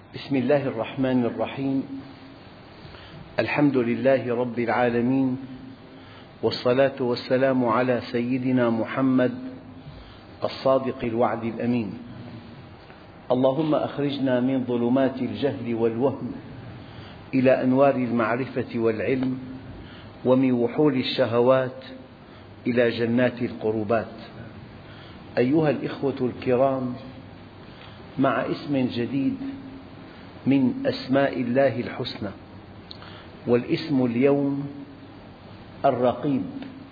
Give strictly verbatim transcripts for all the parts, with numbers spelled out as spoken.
بسم الله الرحمن الرحيم. الحمد لله رب العالمين، والصلاة والسلام على سيدنا محمد الصادق الوعد الأمين. اللهم أخرجنا من ظلمات الجهل والوهم إلى أنوار المعرفة والعلم، ومن وحول الشهوات إلى جنات القربات. أيها الإخوة الكرام، مع اسم جديد من أسماء الله الحسنى، والاسم اليوم الرقيب.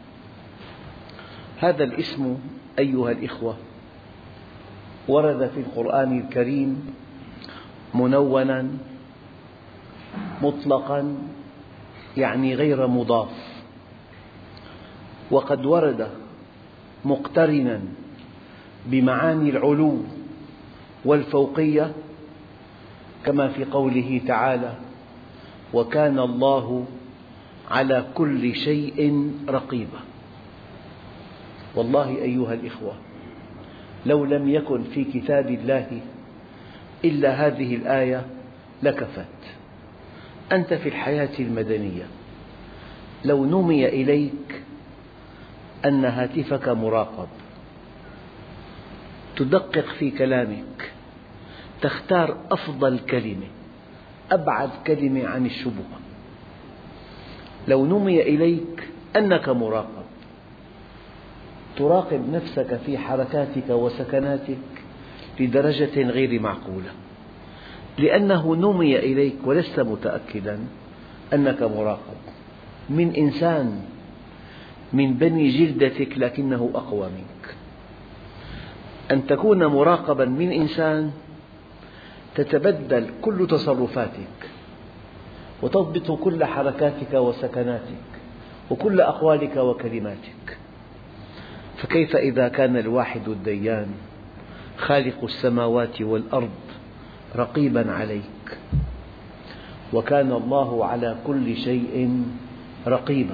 هذا الاسم أيها الإخوة ورد في القرآن الكريم منونا مطلقا، يعني غير مضاف، وقد ورد مقترنا بمعاني العلو والفوقية، كما في قوله تعالى: وكان الله على كل شيء رقيبا. والله أيها الإخوة، لو لم يكن في كتاب الله إلا هذه الآية لكفت. أنت في الحياة المدنية لو نمي إليك أن هاتفك مراقب، تدقق في كلامك، تختار أفضل كلمة، أبعد كلمة عن الشبهة. لو نمي إليك أنك مراقب، تراقب نفسك في حركاتك وسكناتك لدرجة غير معقولة، لأنه نمي إليك ولست متأكدا أنك مراقب من إنسان من بني جلدتك لكنه أقوى منك. أن تكون مراقبا من إنسان تتبدل كل تصرفاتك، وتضبط كل حركاتك وسكناتك وكل أقوالك وكلماتك. فكيف إذا كان الواحد الديان خالق السماوات والأرض رقيبا عليك؟ وكان الله على كل شيء رقيبا.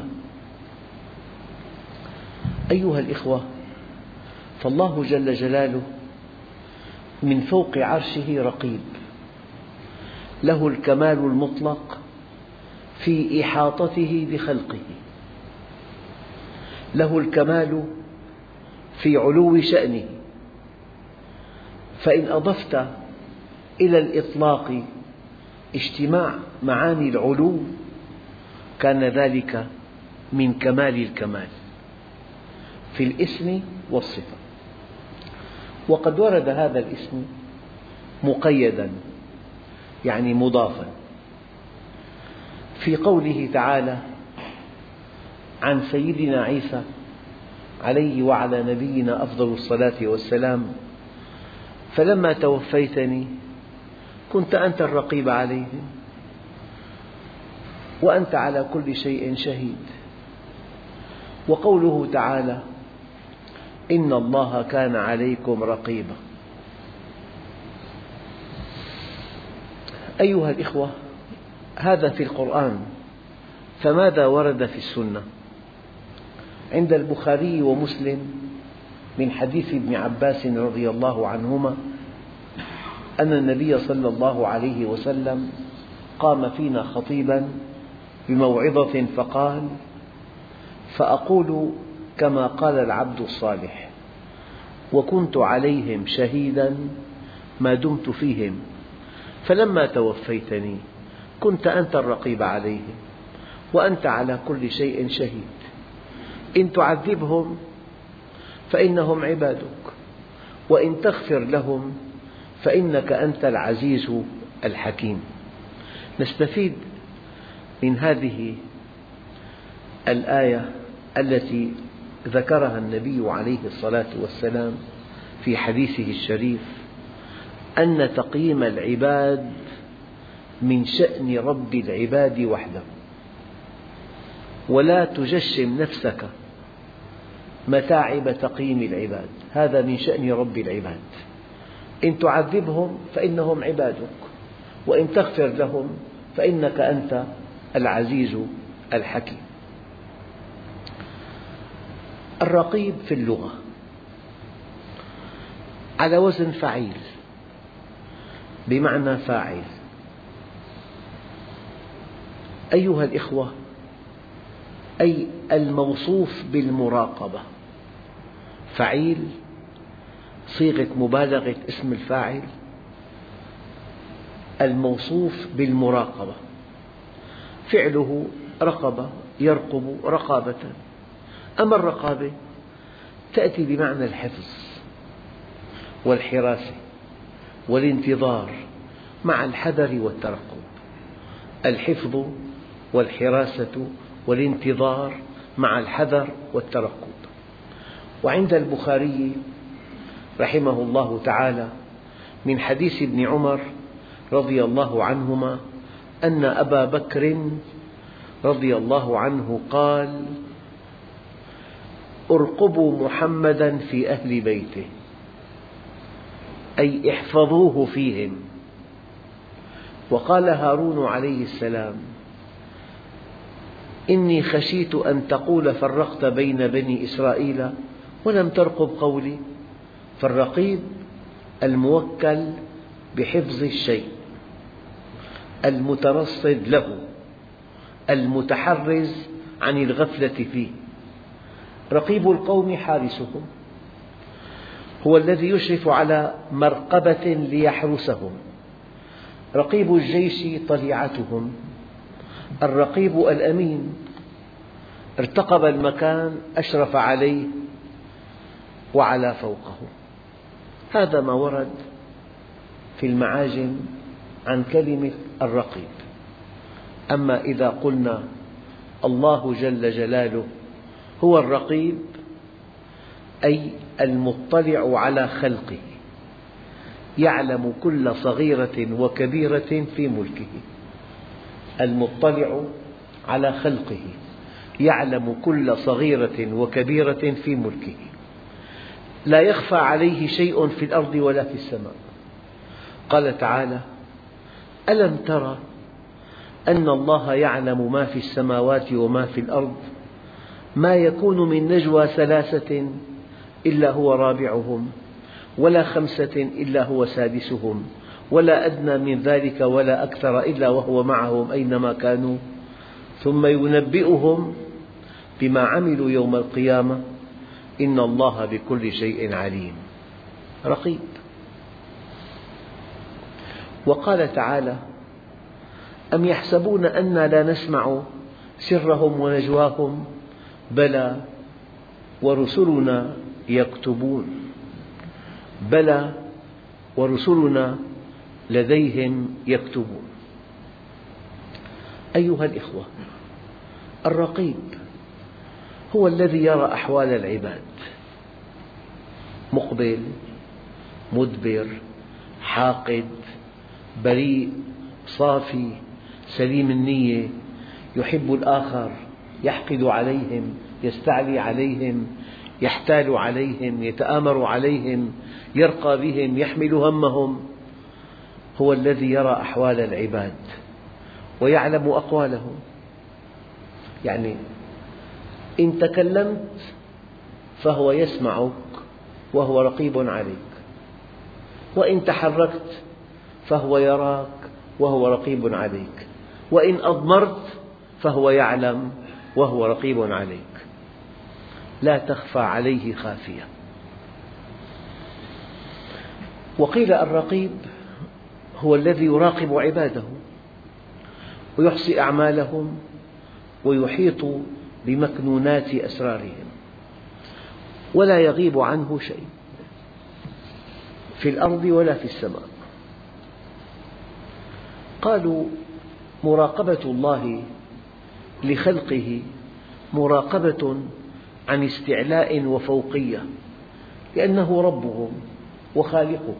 أيها الإخوة، فالله جل جلاله من فوق عرشه رقيب، له الكمال المطلق في إحاطته بخلقه، له الكمال في علو شأنه. فإن أضفت إلى الإطلاق اجتماع معاني العلو كان ذلك من كمال الكمال في الاسم والصفة. وقد ورد هذا الاسم مقيدا، يعني مضافا، في قوله تعالى عن سيدنا عيسى عليه وعلى نبينا أفضل الصلاة والسلام: فلما توفيتني كنت أنت الرقيب عليهم وأنت على كل شيء شهيد. وقوله تعالى: إن الله كان عليكم رقيبا. أيها الإخوة، هذا في القرآن، فماذا ورد في السنة؟ عند البخاري ومسلم من حديث ابن عباس رضي الله عنهما أن النبي صلى الله عليه وسلم قام فينا خطيبا بموعظة فقال: فأقول كما قال العبد الصالح، وكنت عليهم شهيدا ما دمت فيهم، فلما توفيتني كنت أنت الرقيب عليهم وأنت على كل شيء شهيد. إن تعذبهم فإنهم عبادك، وإن تغفر لهم فإنك أنت العزيز الحكيم. نستفيد من هذه الآية التي ذكرها النبي عليه الصلاة والسلام في حديثه الشريف أن تقييم العباد من شأن رب العباد وحده، ولا تجشم نفسك متاعب تقييم العباد، هذا من شأن رب العباد. إن تعذبهم فإنهم عبادك، وإن تغفر لهم فإنك أنت العزيز الحكيم. الرقيب في اللغة على وزن فعيل، بمعنى فاعل. أيها الإخوة، أي الموصوف بالمراقبة، فعيل صيغة مبالغة اسم الفاعل، الموصوف بالمراقبة فعله رقبة يرقب رقابة. أما الرقابة تأتي بمعنى الحفظ والحراسة والانتظار مع الحذر والترقب. الحفظ والحراسة والانتظار مع الحذر والترقب. وعند البخاري رحمه الله تعالى من حديث ابن عمر رضي الله عنهما أن أبا بكر رضي الله عنه قال: ارقبوا محمدا في أهل بيته، أي احفظوه فيهم. وقال هارون عليه السلام: إني خشيت أن تقول فرقت بين بني إسرائيل ولم ترقب قولي. فالرقيب الموكل بحفظ الشيء، المترصد له، المتحرز عن الغفلة فيه. رقيب القوم حارسهم، هو الذي يشرف على مرقبة ليحرسهم. رقيب الجيش طليعتهم. الرقيب الأمين ارتقب المكان، أشرف عليه وعلى فوقه. هذا ما ورد في المعاجم عن كلمة الرقيب. أما إذا قلنا الله جل جلاله هو الرقيب، أي المطلع على خلقه، يعلم كل صغيرة وكبيرة في ملكه. المطلع على خلقه يعلم كل صغيرة وكبيرة في ملكه، لا يخفى عليه شيء في الأرض ولا في السماء. قال تعالى: ألم تر أن الله يعلم ما في السماوات وما في الأرض، ما يكون من نجوى ثلاثة إلا هو رابعهم، ولا خمسة إلا هو سادسهم، ولا أدنى من ذلك ولا أكثر إلا وهو معهم أينما كانوا، ثم ينبئهم بما عملوا يوم القيامة إن الله بكل شيء عليم. رقيب. وقال تعالى: أم يحسبون أنا لا نسمع سرهم ونجواهم بلى ورسلنا يكتبون. بلى ورسلنا لديهم يكتبون. أيها الإخوة، الرقيب هو الذي يرى أحوال العباد، مقبل، مدبر، حاقد، بريء، صافي، سليم النية، يحب الآخر، يحقد عليهم، يستعلي عليهم، يحتال عليهم، يتآمر عليهم، يرقى بهم، يحمل همهم. هو الذي يرى أحوال العباد ويعلم أقوالهم. يعني إن تكلمت فهو يسمعك وهو رقيب عليك، وإن تحركت فهو يراك وهو رقيب عليك، وإن أضمرت فهو يعلم وهو رقيب عليك، لا تخفى عليه خافية. وقيل الرقيب هو الذي يراقب عباده ويحصي أعمالهم ويحيط بمكنونات أسرارهم، ولا يغيب عنه شيء في الأرض ولا في السماء. قالوا: مراقبة الله لخلقه مراقبة عن استعلاء وفوقية، لأنه ربهم وخالقهم،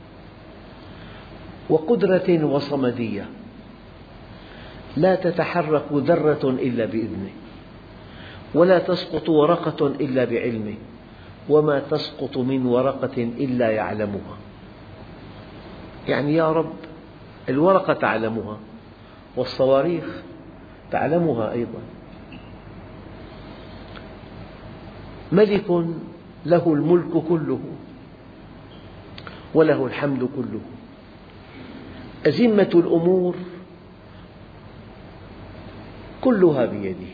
وقدرة وصمدية، لا تتحرك ذرة إلا بإذنه، ولا تسقط ورقة إلا بعلمه، وما تسقط من ورقة إلا يعلمها. يعني يا رب، الورقة تعلمها والصواريخ تعلمها أيضا. ملك له الملك كله وله الحمد كله، أزمة الأمور كلها بيده،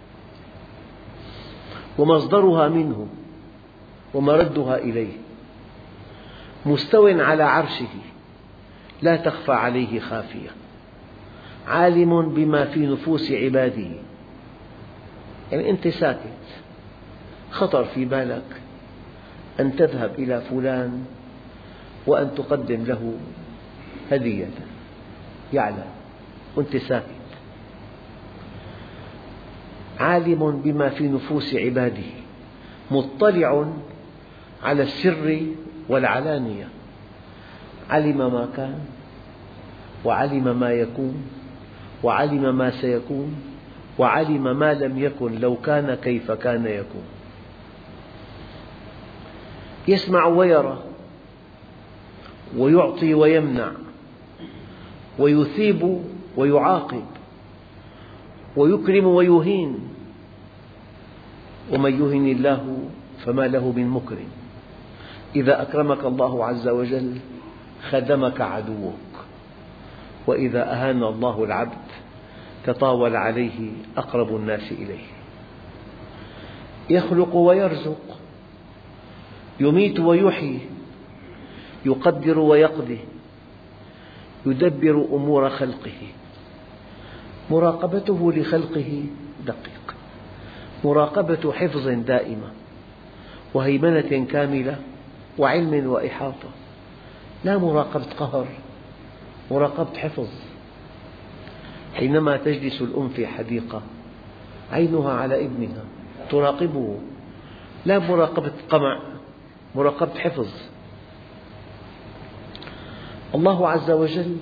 ومصدرها منه ومردها إليه، مستو على عرشه لا تخفى عليه خافية، عالم بما في نفوس عباده. يعني أنت ساكت، خطر في بالك أن تذهب إلى فلان وأن تقدم له هدية، يعلم وأنت ساكت. عالم بما في نفوس عباده، مطلع على السر والعلانية، علم ما كان وعلم ما يكون وعلم ما سيكون وعلم ما لم يكن لو كان كيف كان يكون. يسمع ويرى، ويعطي ويمنع، ويثيب ويعاقب، ويكرم ويهين، ومن يهن الله فما له من مكرم. إذا أكرمك الله عز وجل خدمك عدوك، وإذا أهان الله العبد تطاول عليه أقرب الناس إليه. يخلق ويرزق، يميت ويحيي، يقدر ويقضي، يدبر أمور خلقه. مراقبته لخلقه دقيق، مراقبة حفظ دائمة، وهيمنة كاملة، وعلم وإحاطة، لا مراقبة قهر، مراقبة حفظ. حينما تجلس الأم في حديقة عينها على ابنها تراقبه، لا مراقبة قمع، مراقبة حفظ. الله عز وجل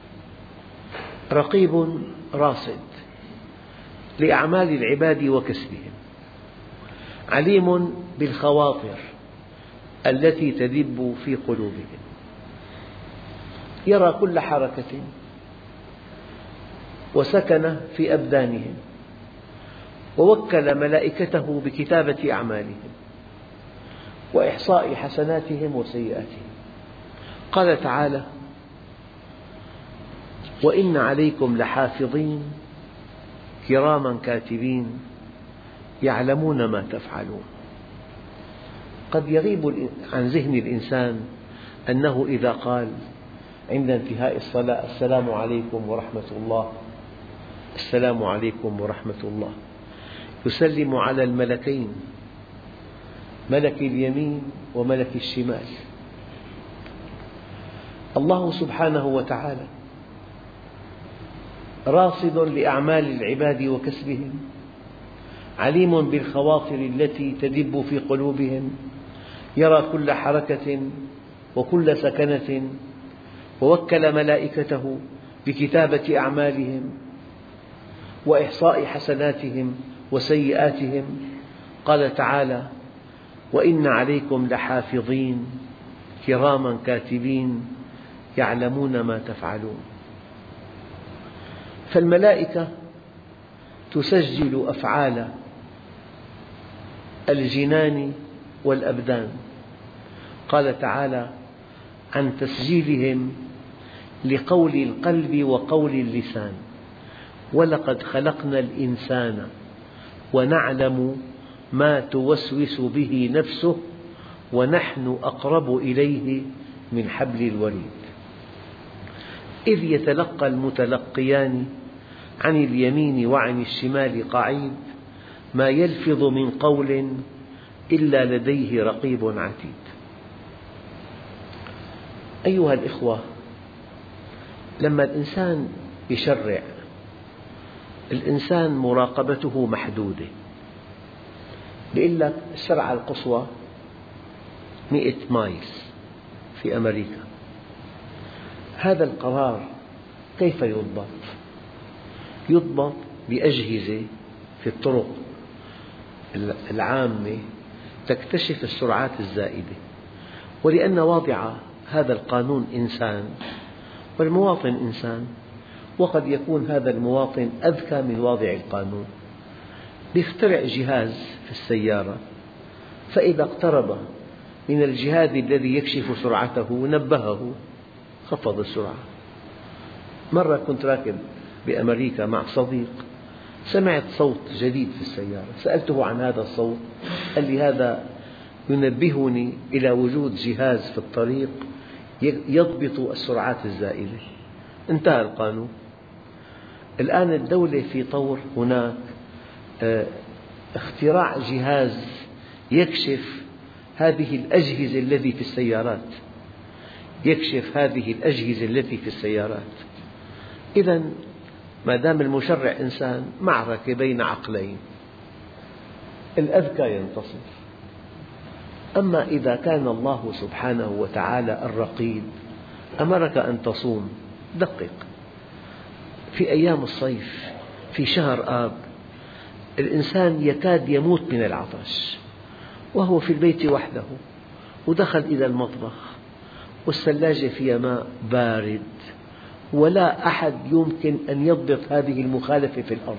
رقيب راصد لأعمال العباد وكسبهم، عليم بالخواطر التي تدب في قلوبهم، يرى كل حركة وسكن في أبدانهم، ووكل ملائكته بكتابة أعمالهم وإحصاء حسناتهم وسيئاتهم. قال تعالى: وإن عليكم لحافظين كراما كاتبين يعلمون ما تفعلون. قد يغيب عن ذهن الإنسان أنه إذا قال عند انتهاء الصلاة السلام عليكم ورحمة الله، السلام عليكم ورحمة الله، يسلم على الملكين، ملك اليمين وملك الشمال. الله سبحانه وتعالى راصد لأعمال العباد وكسبهم، عليم بالخواطر التي تدب في قلوبهم، يرى كل حركة وكل سكنة، ووكل ملائكته بكتابة أعمالهم وإحصاء حسناتهم وسيئاتهم. قال تعالى: وإن عليكم لحافظين كراما كاتبين يعلمون ما تفعلون. فالملائكة تسجل أفعال الجنان والأبدان. قال تعالى عن تسجيلهم لقول القلب وقول اللسان: ولقد خلقنا الإنسان ونعلم ما توسوس به نفسه ونحن أقرب إليه من حبل الوريد. إذ يتلقى المتلقيان عن اليمين وعن الشمال قعيد ما يلفظ من قول إلا لديه رقيب عتيد. أيها الإخوة، لما الإنسان يشرع، الإنسان مراقبته محدودة. يقول لك السرعة القصوى مئة مايل في أمريكا. هذا القرار كيف يضبط؟ يضبط بأجهزة في الطرق العامة تكتشف السرعات الزائدة، ولأن واضع هذا القانون إنسان والمواطن إنسان، وقد يكون هذا المواطن أذكى من واضع القانون، يخترع جهاز في السيارة، فإذا اقترب من الجهاز الذي يكشف سرعته نبهه، خفض السرعة. مرة كنت راكب بأمريكا مع صديق، سمعت صوت جديد في السيارة، سألته عن هذا الصوت، قال لي هذا ينبهني إلى وجود جهاز في الطريق يضبط السرعات الزائدة. انتهى القانون. الآن الدولة في طور هناك اختراع جهاز يكشف هذه الأجهزة التي في السيارات، يكشف هذه الأجهزة التي في السيارات. إذا ما دام المشرع إنسان، معركة بين عقلين، الأذكى ينتصر. أما إذا كان الله سبحانه وتعالى الرقيب أمرك أن تصوم، دقق، في أيام الصيف في شهر آب الإنسان يكاد يموت من العطش وهو في البيت وحده، ودخل إلى المطبخ والثلاجة فيها ماء بارد، ولا أحد يمكن أن يضبط هذه المخالفة في الأرض،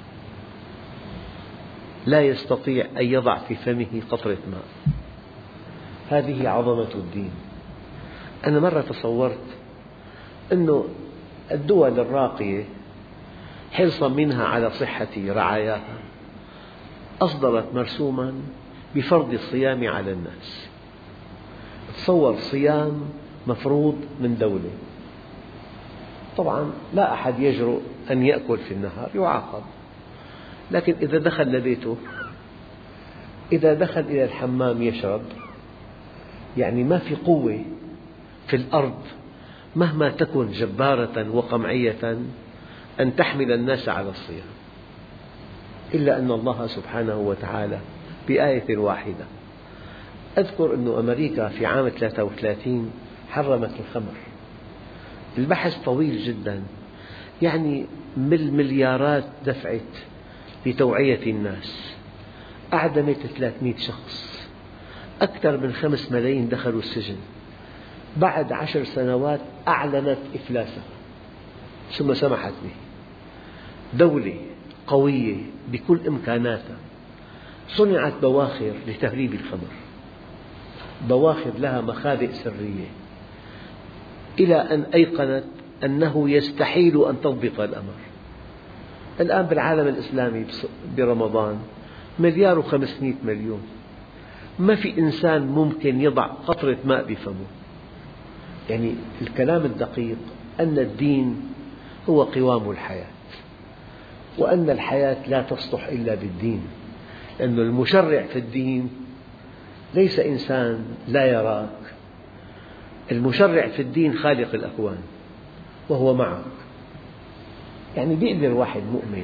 لا يستطيع أن يضع في فمه قطرة ماء. هذه عظمة الدين. أنا مرة تصورت أن الدول الراقية حرصا منها على صحة رعاياها أصدرت مرسوما بفرض الصيام على الناس. تصور صيام مفروض من دولة، طبعا لا أحد يجرؤ أن يأكل في النهار، يعاقب، لكن إذا دخل لبيته، إذا دخل إلى الحمام يشرب، يعني ما في قوة في الأرض مهما تكن جبارة وقمعية أن تحمل الناس على الصيام، إلا أن الله سبحانه وتعالى بآية واحدة. أذكر أن أمريكا في عام ثلاثة وثلاثين حرمت الخمر. البحث طويل جدا، يعني بالمليارات دفعت لتوعية الناس، أعدمت ثلاثمئة شخص، أكثر من خمس ملايين دخلوا السجن. بعد عشر سنوات أعلنت إفلاسها ثم سمحت به. دولة قوية بكل إمكاناتها صنعت بواخر لتهريب الخمر، بواخر لها مخابئ سرية، إلى أن أيقنت أنه يستحيل أن تضبط الأمر. الآن بالعالم الإسلامي برمضان مليار وخمسمئة مليون، ما في إنسان ممكن يضع قطرة ماء بفمه. يعني الكلام الدقيق أن الدين هو قوام الحياة، وأن الحياة لا تصلح إلا بالدين، لأن المشرع في الدين ليس إنسان لا يراك، المشرع في الدين خالق الأكوان وهو معك. يعني بيقدر واحد مؤمن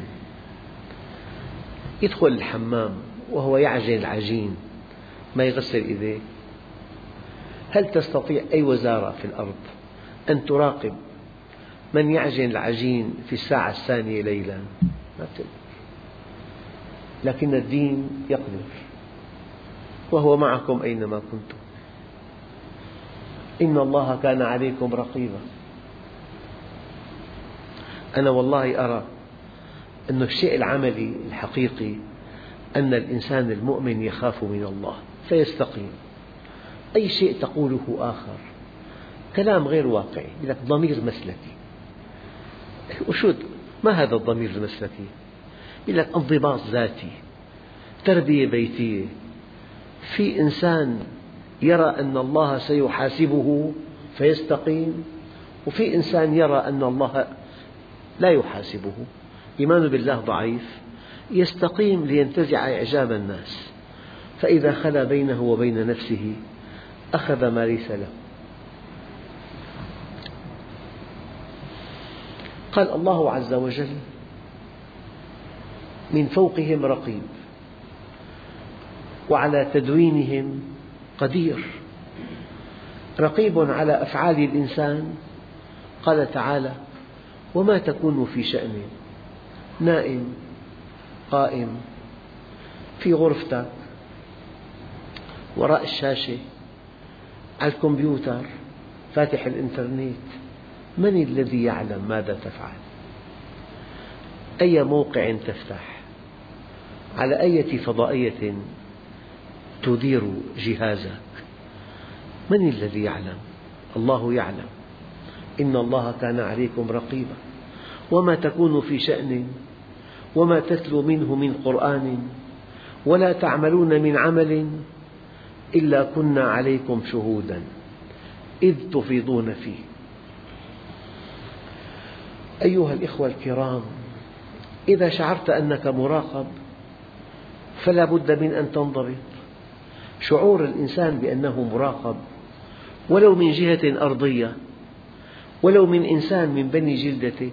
يدخل الحمام وهو يعجن العجين ما يغسل يديه؟ هل تستطيع أي وزارة في الأرض أن تراقب من يعجن العجين في الساعة الثانية ليلا؟ ما تقدر. لكن الدين يقدر، وهو معكم أينما كنتم. إن الله كان عليكم رقيبا. أنا والله أرى أن الشيء العملي الحقيقي أن الإنسان المؤمن يخاف من الله فيستقيم. أي شيء تقوله آخر كلام غير واقعي، يقول لك ضمير مسلكي. وشو ما هذا الضمير المسلكي؟ يقول لك انضباط ذاتي، تربية بيتية. في إنسان يرى أن الله سيحاسبه فيستقيم، وفي إنسان يرى أن الله لا يحاسبه، إيمانه بالله ضعيف، يستقيم لينتزع إعجاب الناس، فإذا خلا بينه وبين نفسه أخذ ما ليس له. قال الله عز وجل: من فوقهم رقيب وعلى تدوينهم قدير. رقيب على أفعال الإنسان. قال تعالى: وما تكون في شأن، نائم قائم في غرفتك وراء الشاشة على الكمبيوتر فاتح الإنترنت، من الذي يعلم ماذا تفعل؟ أي موقع تفتح؟ على أي فضائية تدير جهازك؟ من الذي يعلم؟ الله يعلم. إن الله كان عليكم رقيبا. وما تكون في شأن وما تتلو منه من قرآن ولا تعملون من عمل إلا كنا عليكم شهودا إذ تفيضون فيه. أيها الإخوة الكرام، إذا شعرت أنك مراقب فلا بد من أن تنضبط. شعور الإنسان بأنه مراقب ولو من جهة أرضية، ولو من إنسان من بني جلدته،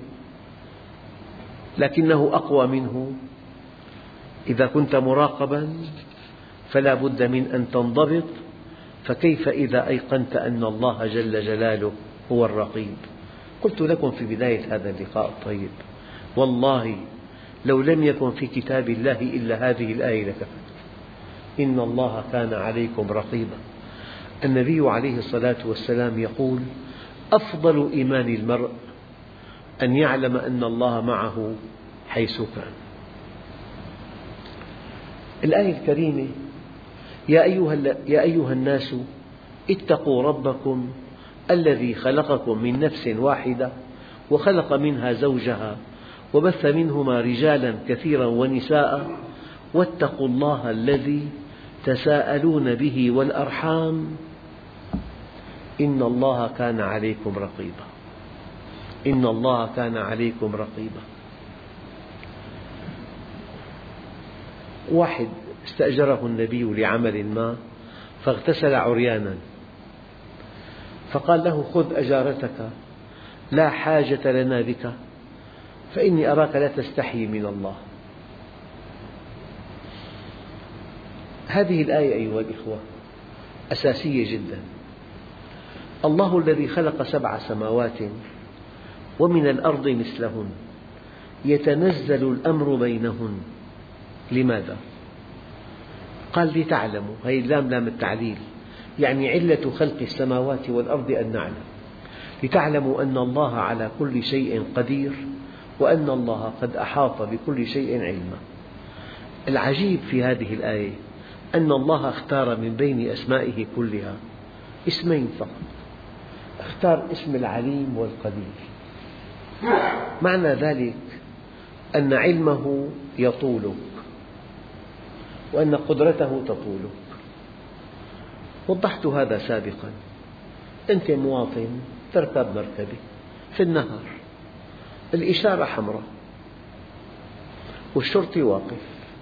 لكنه أقوى منه. إذا كنت مراقبا فلا بد من أن تنضبط، فكيف إذا أيقنت أن الله جل جلاله هو الرقيب؟ قلت لكم في بداية هذا اللقاء الطيب، والله لو لم يكن في كتاب الله إلا هذه الآية لكفت. إن الله كان عليكم رقيبا. النبي عليه الصلاة والسلام يقول: أفضل إيمان المرء أن يعلم أن الله معه حيث كان. الآية الكريمة: يا أيها, يا أيها الناس اتقوا ربكم الذي خلقكم من نفس واحدة وخلق منها زوجها وبث منهما رجالا كثيرا ونساء واتقوا الله الذي تساءلون به والأرحام إن الله كان عليكم رقيبا. إن الله كان عليكم رقيبا. واحد استأجره النبي لعمل ما فاغتسل عريانا، فقال له: خذ أجارتك، لا حاجة لنا بك، فإني أراك لا تستحي من الله. هذه الآية أيها الإخوة أساسية جدا. الله الذي خلق سبع سماوات ومن الأرض مثلهن يتنزل الأمر بينهن. لماذا؟ قال: لتعلموا. هذه اللام لام التعليل، يعني علة خلق السماوات والأرض أن نعلم. لتعلموا أن الله على كل شيء قدير وأن الله قد أحاط بكل شيء علما. العجيب في هذه الآية أن الله اختار من بين أسمائه كلها اسمين فقط، اختار اسم العليم والقدير. معنى ذلك أن علمه يطولك وأن قدرته تطولك. وضحت هذا سابقا. أنت مواطن تركب مركبة في النهر، الإشارة حمراء والشرطي واقف،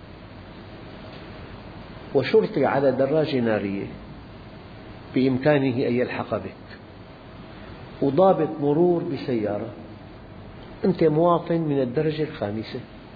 وشرطي على دراجة نارية بإمكانه أن يلحق بك، وضابط مرور بسيارة. أنت مواطن من الدرجة الخامسة،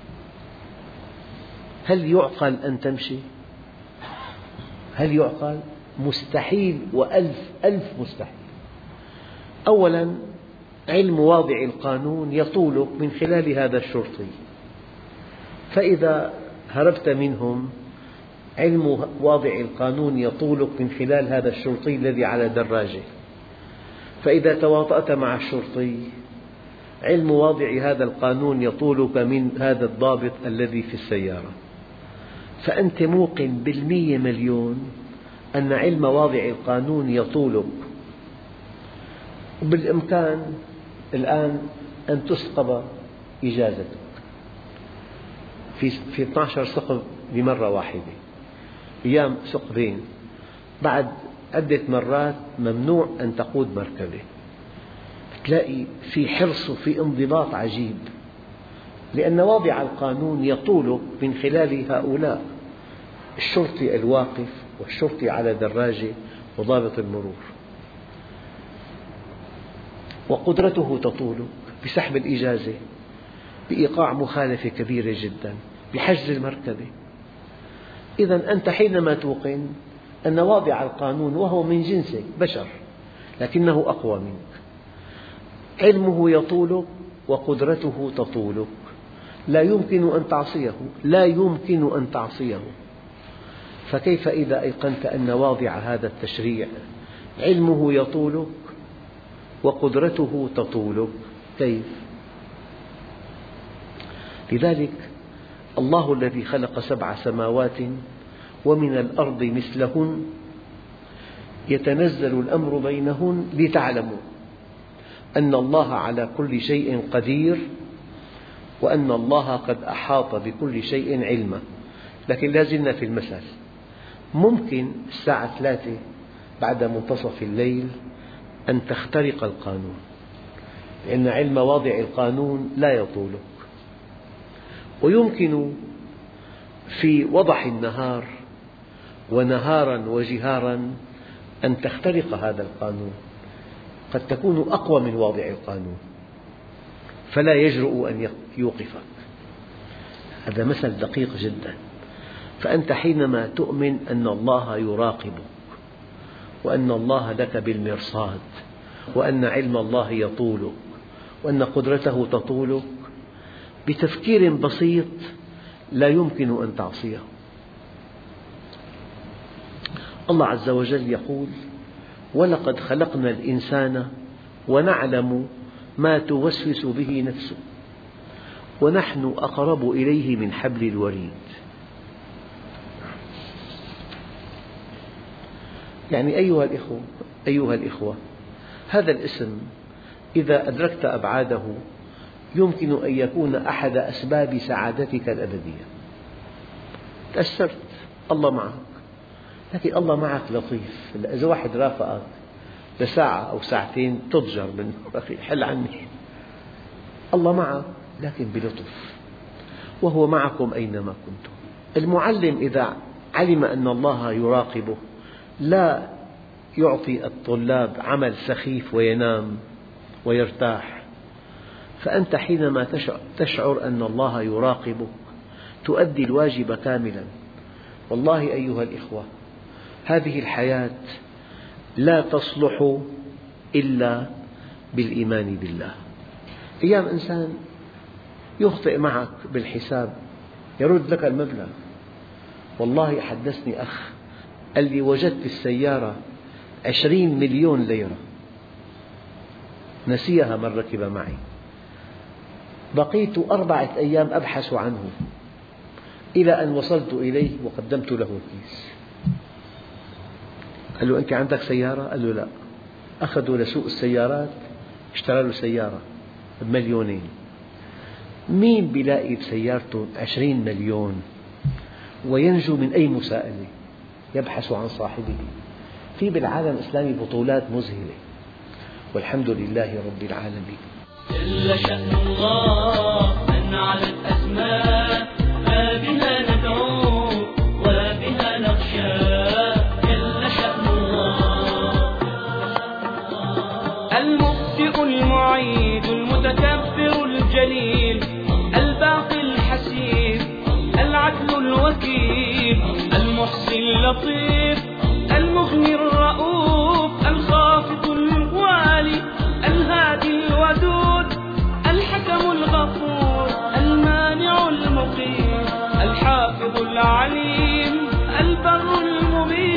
هل يعقل أن تمشي؟ هل يعقل؟ مستحيل، وألف ألف مستحيل. أولاً علم واضع القانون يطولك من خلال هذا الشرطي، فإذا هربت منهم علم واضع القانون يطولك من خلال هذا الشرطي الذي على دراجة، فإذا تواطأت مع الشرطي علم واضع هذا القانون يطولك من هذا الضابط الذي في السيارة. فأنت موقن بالمية مليون أن علم واضع القانون يطولك، وبالإمكان الآن أن تسقط إجازتك في في اثني عشر ثقب بمرة واحدة، أيام ثقبين، بعد عدة مرات ممنوع أن تقود مركبة. تلاقي في حرص وفي انضباط عجيب، لأن واضع القانون يطولك من خلال هؤلاء: الشرطي الواقف والشرطي على دراجة وضابط المرور. وقدرته تطولك بسحب الإجازة، بإيقاع مخالفة كبيرة جدا، بحجز المركبة. إذا أنت حينما توقن أن واضع القانون وهو من جنسك بشر لكنه أقوى منك، علمه يطولك وقدرته تطولك، لا يمكن أن تعصيه، لا يمكن أن تعصيه. فكيف إذا أيقنت أن واضع هذا التشريع علمه يطولك وقدرته تطولك؟ كيف؟ لذلك الله الذي خلق سبع سماوات ومن الأرض مثلهن يتنزل الأمر بينهن لتعلموا أن الله على كل شيء قدير، وأن الله قد أحاط بكل شيء علما. لكن لا زلنا في المثل، ممكن الساعة ثلاثة بعد منتصف الليل أن تخترق القانون، لأن علم واضع القانون لا يطولك. ويمكن في وضح النهار ونهارا وجهارا أن تخترق هذا القانون، قد تكون أقوى من واضع القانون فلا يجرؤ أن يوقفك. هذا مثل دقيق جدا. فأنت حينما تؤمن أن الله يراقبك، وأن الله لك بالمرصاد، وأن علم الله يطولك، وأن قدرته تطولك، بتفكير بسيط لا يمكن أن تعصيه. الله عز وجل يقول: ولقد خلقنا الإنسان ونعلم ما توسوس به نفسه ونحن أقرب إليه من حبل الوريد. يعني أيها الإخوة أيها الإخوة هذا الاسم إذا أدركت أبعاده يمكن أن يكون أحد أسباب سعادتك الأبدية. تأثرت، الله معك، لكن الله معك لطيف. إذا واحد رافقك لساعة أو ساعتين تضجر منه، أخي حل عني. الله معك لكن بلطف، وهو معكم أينما كنتم. المعلم إذا علم أن الله يراقبه لا يعطي الطلاب عمل سخيف وينام ويرتاح. فأنت حينما تشعر أن الله يراقبك تؤدي الواجب كاملا. والله أيها الإخوة هذه الحياة لا تصلح إلا بالإيمان بالله. أيام إنسان يخطئ معك بالحساب يرد لك المبلغ. والله حدثني أخ قال لي: وجدت السيارة عشرين مليون ليرة نسيها من ركب معي، بقيت أربعة أيام أبحث عنه إلى أن وصلت إليه وقدمت له الكيس. قال له: أنت عندك سيارة؟ قال له: لا. أخذوا لسوق السيارات اشترى له سيارة بمليونين. مين بيلاقي بسيارته عشرين مليون وينجو من أي مساءلة؟ يبحث عن صاحبه. في بالعالم الإسلامي بطولات مذهلة، والحمد لله رب العالمين. جل شأن الله من على الأسماء، ما بها ندعو وبها نخشى. جل شأن الله المبدئ المعيد المتكبر الجليل الباقي الحسيب العدل الوكيل المحصي اللطيف المغني الرؤوف الخافض الوالي الهادي الودود الحكم الغفور المانع المقيم الحافظ العليم البر المبين.